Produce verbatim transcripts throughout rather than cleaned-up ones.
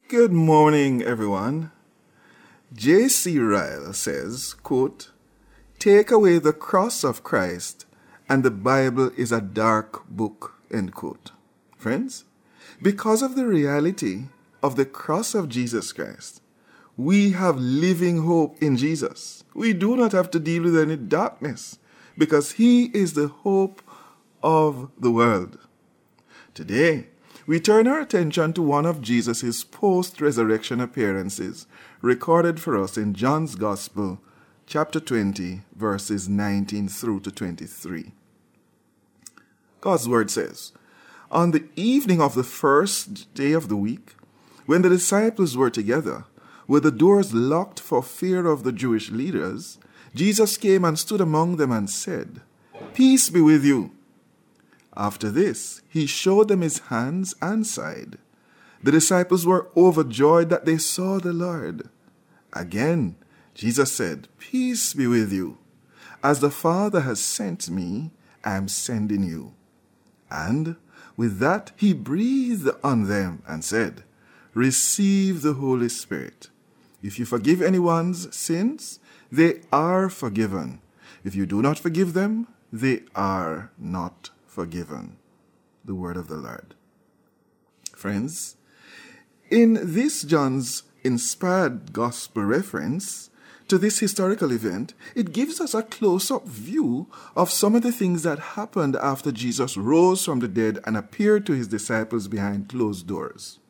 Good morning, everyone. J C Ryle says, quote, "Take away the cross of Christ and the Bible is a dark book," end quote. Friends, because of the reality of the cross of Jesus Christ, we have living hope in Jesus. We do not have to deal with any darkness because He is the hope of the world. Today, we turn our attention to one of Jesus' post-resurrection appearances recorded for us in John's Gospel, chapter twenty, verses nineteen through to twenty-three. God's word says, "On the evening of the first day of the week, when the disciples were together, with the doors locked for fear of the Jewish leaders, Jesus came and stood among them and said, 'Peace be with you.' After this, He showed them His hands and side. The disciples were overjoyed that they saw the Lord. Again, Jesus said, 'Peace be with you. As the Father has sent me, I am sending you.' And with that, He breathed on them and said, 'Receive the Holy Spirit. If you forgive anyone's sins, they are forgiven. If you do not forgive them, they are not forgiven.'" The word of the Lord. Friends, in this John's inspired gospel reference to this historical event, it gives us a close-up view of some of the things that happened after Jesus rose from the dead and appeared to His disciples behind closed doors.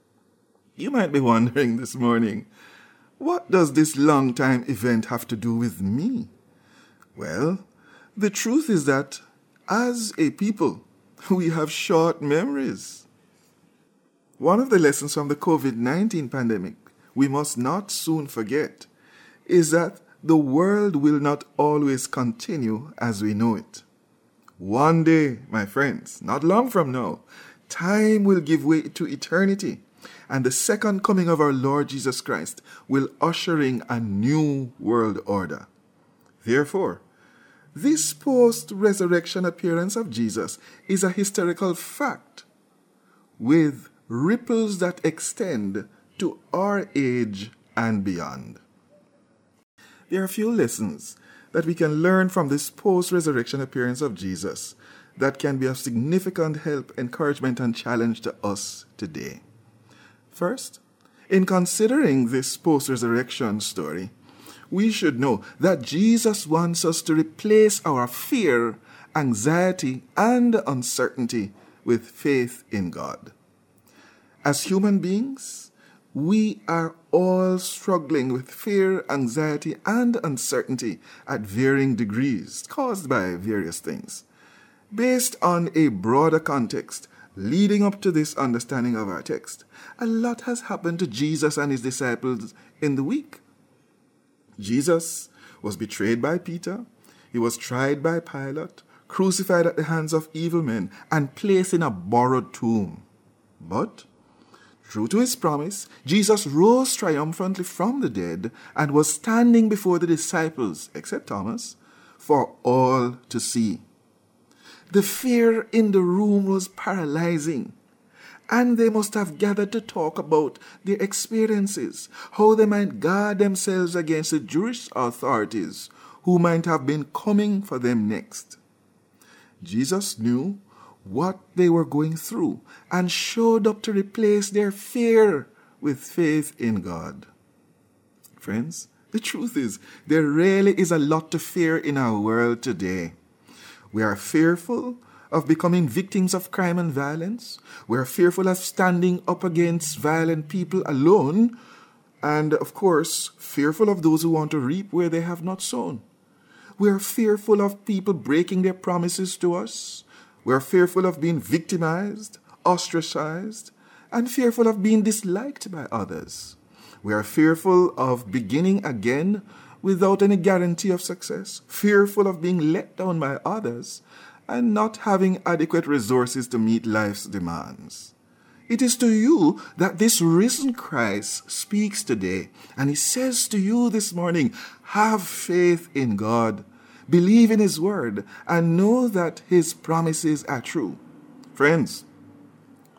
You might be wondering this morning, what does this long-time event have to do with me? Well, the truth is that as a people, we have short memories. One of the lessons from the covid nineteen pandemic we must not soon forget is that the world will not always continue as we know it. One day, my friends, not long from now, time will give way to eternity, and the second coming of our Lord Jesus Christ will usher in a new world order. Therefore, this post-resurrection appearance of Jesus is a historical fact with ripples that extend to our age and beyond. There are a few lessons that we can learn from this post-resurrection appearance of Jesus that can be of significant help, encouragement, and challenge to us today. First, in considering this post-resurrection story, we should know that Jesus wants us to replace our fear, anxiety, and uncertainty with faith in God. As human beings, we are all struggling with fear, anxiety, and uncertainty at varying degrees caused by various things. Based on a broader context leading up to this understanding of our text, a lot has happened to Jesus and His disciples in the week. Jesus was betrayed by Peter, He was tried by Pilate, crucified at the hands of evil men, and placed in a borrowed tomb. But, true to His promise, Jesus rose triumphantly from the dead and was standing before the disciples, except Thomas, for all to see. The fear in the room was paralyzing, and they must have gathered to talk about their experiences, how they might guard themselves against the Jewish authorities who might have been coming for them next. Jesus knew what they were going through and showed up to replace their fear with faith in God. Friends, the truth is, there really is a lot to fear in our world today. We are fearful of becoming victims of crime and violence. We are fearful of standing up against violent people alone. And, of course, fearful of those who want to reap where they have not sown. We are fearful of people breaking their promises to us. We are fearful of being victimized, ostracized, and fearful of being disliked by others. We are fearful of beginning again without any guarantee of success, fearful of being let down by others, and not having adequate resources to meet life's demands. It is to you that this risen Christ speaks today, and He says to you this morning, have faith in God, believe in His word, and know that His promises are true. Friends,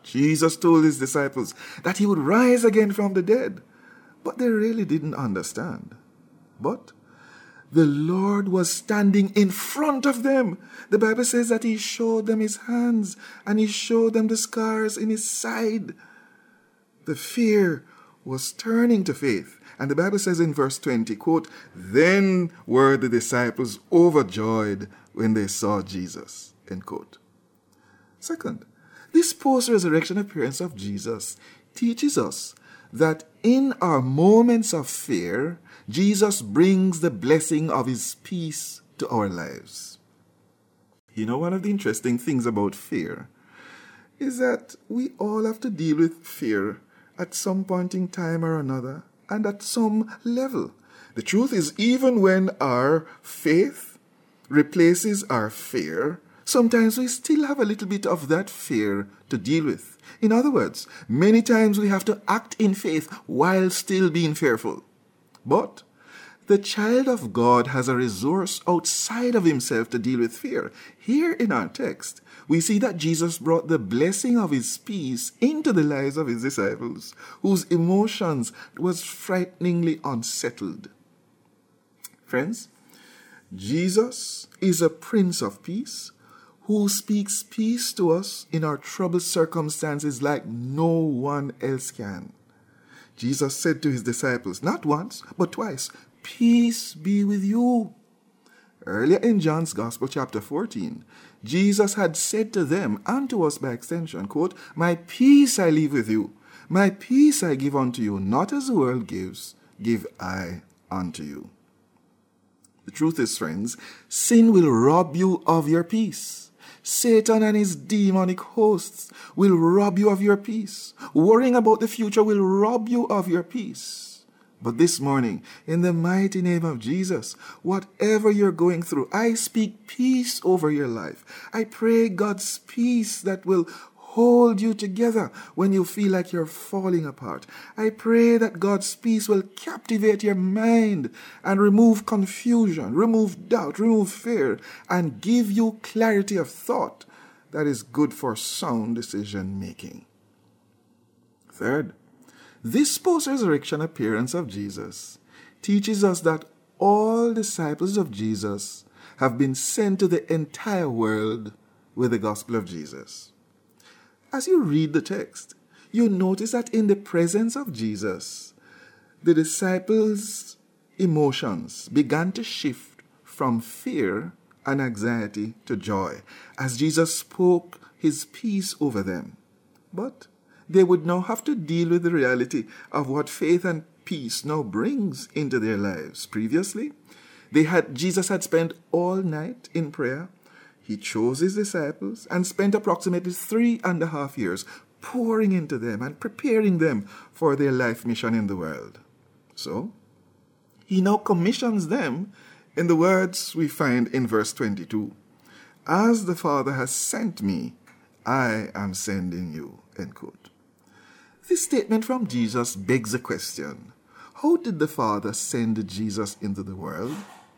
Jesus told his disciples that he would rise again from the dead, but they really didn't understand. But the Lord was standing in front of them. The Bible says that he showed them his hands and he showed them the scars in his side. The fear was turning to faith. And the Bible says in verse twenty, quote, "Then were the disciples overjoyed when they saw Jesus," end quote. Second, this post-resurrection appearance of Jesus teaches us that in our moments of fear, Jesus brings the blessing of his peace to our lives. You know, one of the interesting things about fear is that we all have to deal with fear at some point in time or another and at some level. The truth is, even when our faith replaces our fear, sometimes we still have a little bit of that fear to deal with. In other words, many times we have to act in faith while still being fearful. But the child of God has a resource outside of himself to deal with fear. Here in our text, we see that Jesus brought the blessing of his peace into the lives of his disciples, whose emotions was frighteningly unsettled. Friends, Jesus is a Prince of Peace who speaks peace to us in our troubled circumstances like no one else can. Jesus said to his disciples, not once, but twice, "Peace be with you." Earlier in John's Gospel, chapter fourteen, Jesus had said to them, and to us by extension, quote, "My peace I leave with you, my peace I give unto you, not as the world gives, give I unto you." The truth is, friends, sin will rob you of your peace. Satan and his demonic hosts will rob you of your peace. Worrying about the future will rob you of your peace. But this morning, in the mighty name of Jesus, whatever you're going through, I speak peace over your life. I pray God's peace that will hold you together when you feel like you're falling apart. I pray that God's peace will captivate your mind and remove confusion, remove doubt, remove fear, and give you clarity of thought that is good for sound decision making. Third, this post-resurrection appearance of Jesus teaches us that all disciples of Jesus have been sent to the entire world with the gospel of Jesus. As you read the text, you notice that in the presence of Jesus, the disciples' emotions began to shift from fear and anxiety to joy as Jesus spoke his peace over them. But they would now have to deal with the reality of what faith and peace now brings into their lives. Previously, they had Jesus had spent all night in prayer. He chose his disciples and spent approximately three and a half years pouring into them and preparing them for their life mission in the world. So, he now commissions them in the words we find in verse twenty-two. "As the Father has sent me, I am sending you," end quote. This statement from Jesus begs a question. How did the Father send Jesus into the world?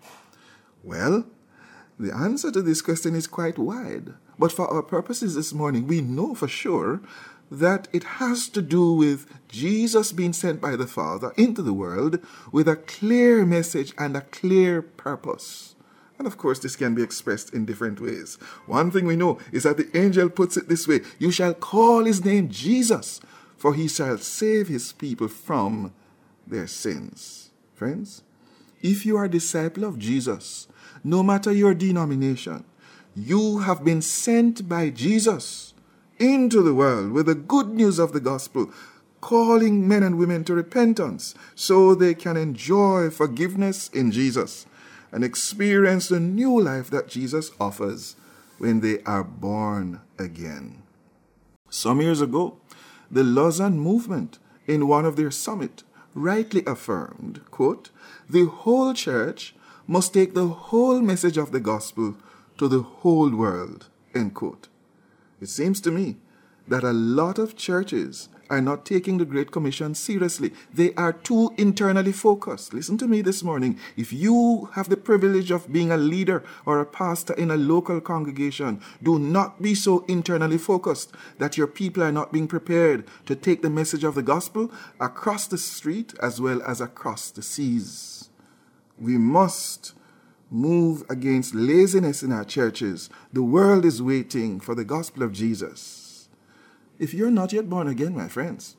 Well, the answer to this question is quite wide, but for our purposes this morning, we know for sure that it has to do with Jesus being sent by the Father into the world with a clear message and a clear purpose. And of course, this can be expressed in different ways. One thing we know is that the angel puts it this way: "You shall call his name Jesus, for he shall save his people from their sins." Friends, if you are a disciple of Jesus, no matter your denomination, you have been sent by Jesus into the world with the good news of the gospel, calling men and women to repentance so they can enjoy forgiveness in Jesus and experience the new life that Jesus offers when they are born again. Some years ago, the Lausanne movement, in one of their summit, rightly affirmed, quote, "The whole church must take the whole message of the gospel to the whole world," end quote. It seems to me that a lot of churches are not taking the Great Commission seriously. They are too internally focused. Listen to me this morning. If you have the privilege of being a leader or a pastor in a local congregation, do not be so internally focused that your people are not being prepared to take the message of the gospel across the street as well as across the seas. We must move against laziness in our churches. The world is waiting for the gospel of Jesus. If you're not yet born again, my friends,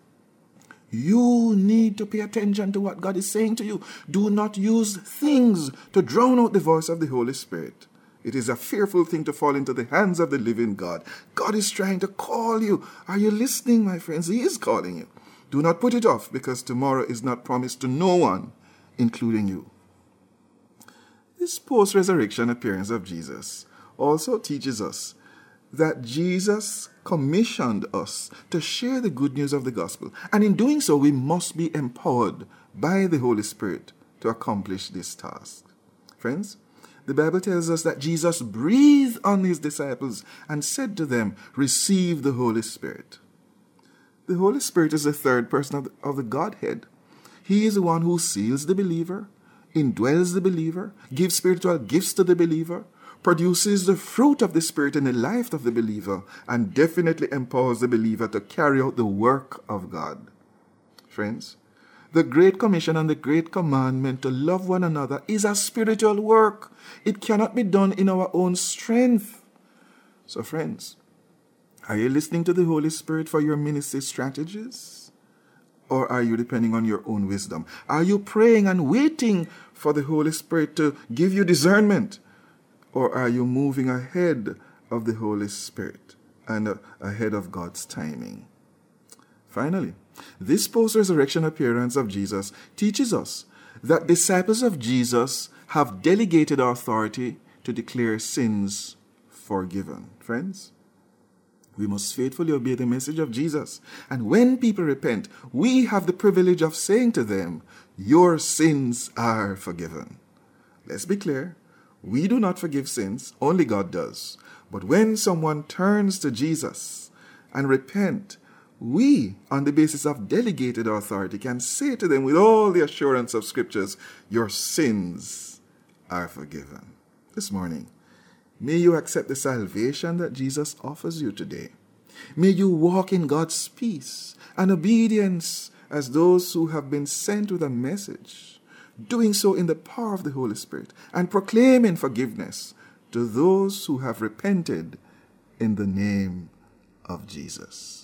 you need to pay attention to what God is saying to you. Do not use things to drown out the voice of the Holy Spirit. It is a fearful thing to fall into the hands of the living God. God is trying to call you. Are you listening, my friends? He is calling you. Do not put it off, because tomorrow is not promised to no one, including you. This post-resurrection appearance of Jesus also teaches us that Jesus commissioned us to share the good news of the gospel. And in doing so, we must be empowered by the Holy Spirit to accomplish this task. Friends, the Bible tells us that Jesus breathed on his disciples and said to them, "Receive the Holy Spirit." The Holy Spirit is the third person of the, of the Godhead. He is the one who seals the believer, indwells the believer, gives spiritual gifts to the believer, produces the fruit of the Spirit in the life of the believer, and definitely empowers the believer to carry out the work of God. Friends, the Great Commission and the Great Commandment to love one another is a spiritual work. It cannot be done in our own strength. So friends, are you listening to the Holy Spirit for your ministry strategies? Or are you depending on your own wisdom? Are you praying and waiting for the Holy Spirit to give you discernment? Or are you moving ahead of the Holy Spirit and uh, ahead of God's timing? Finally, this post-resurrection appearance of Jesus teaches us that disciples of Jesus have delegated authority to declare sins forgiven. Friends, we must faithfully obey the message of Jesus. And when people repent, we have the privilege of saying to them, "Your sins are forgiven." Let's be clear. We do not forgive sins. Only God does. But when someone turns to Jesus and repent, we, on the basis of delegated authority, can say to them with all the assurance of Scriptures, "Your sins are forgiven." This morning, may you accept the salvation that Jesus offers you today. May you walk in God's peace and obedience as those who have been sent with a message, doing so in the power of the Holy Spirit and proclaiming forgiveness to those who have repented in the name of Jesus.